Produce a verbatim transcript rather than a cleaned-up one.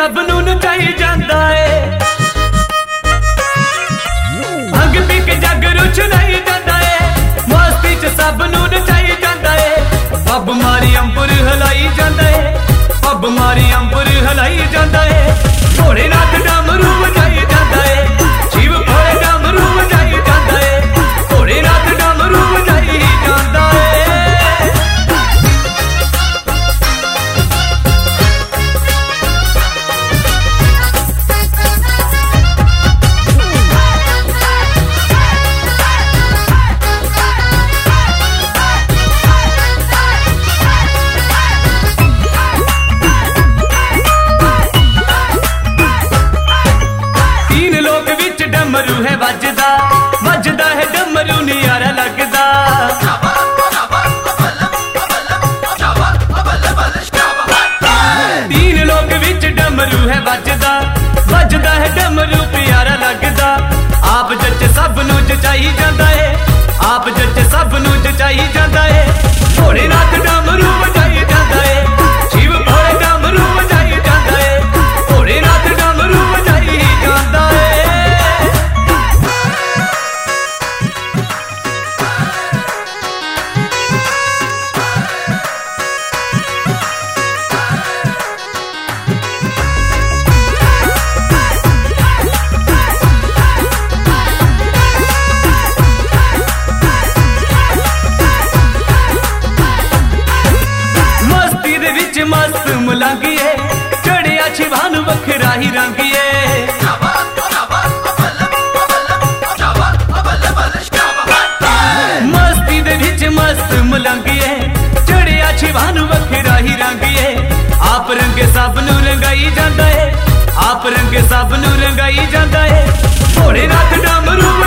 सब नूं नचाई जांदा है। भंग पी के जागरू छुलाई जांदा है, मस्ती च सब नूं नचाई जांदा है। पब मारी अंबर हिलाई जांदा है, पब मारी अंबर हिलाई जांदा है। भोलेनाथ डमरू बजाई जांदा है, शिव भोले डमरू बजाई जांदा है। भोलेनाथ डमरू बजाई जांदा है। डमरू है वजदा वजदा है डमरू नियारा लगदा। तीन लोक विच डमरू है वजदा वजदा है डमरू प्यारा लगदा। आप जच सब नूं जचाई जांदा है, आप जच सब नूं जचाई जांदा है। भोलेनाथ डमरू बजाई जांदा है, शिव भोले डमरू बजाई जांदा है। भोलेनाथ डमरू बजाई जांदा है। मस्त मुलांगिए चढ़िया छिवान वखरा ही रंगिए। मस्ती दे विच मस्त मुलांगिए चढ़िया छिवान वखरा ही रंगिए। आप रंगे सब नूं रंगाई जांदा है, आप रंगे सब नूं रंगाई जांदा है। भोलेनाथ डमरू